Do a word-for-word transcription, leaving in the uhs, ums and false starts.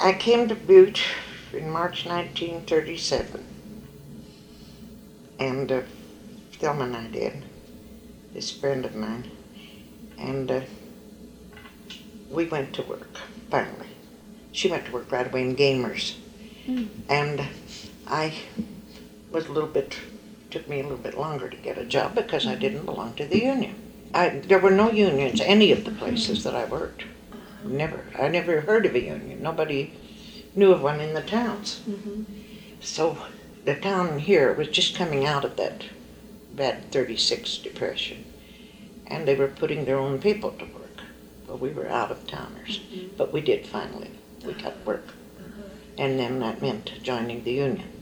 I came to Butte in March nineteen thirty-seven, and uh, Thelma and I did, this friend of mine, and uh, we went to work, finally. She went to work right away in Gamers, mm. and I was a little bit, took me a little bit longer to get a job because I didn't belong to the union. I, there were no unions any of the places that I worked. Never. I never heard of a union. Nobody knew of one in the towns. Mm-hmm. So the town here was just coming out of that bad thirty-six depression, and they were putting their own people to work. Well, we were out-of-towners, mm-hmm. but we did finally. We got work. Mm-hmm. And then that meant joining the union.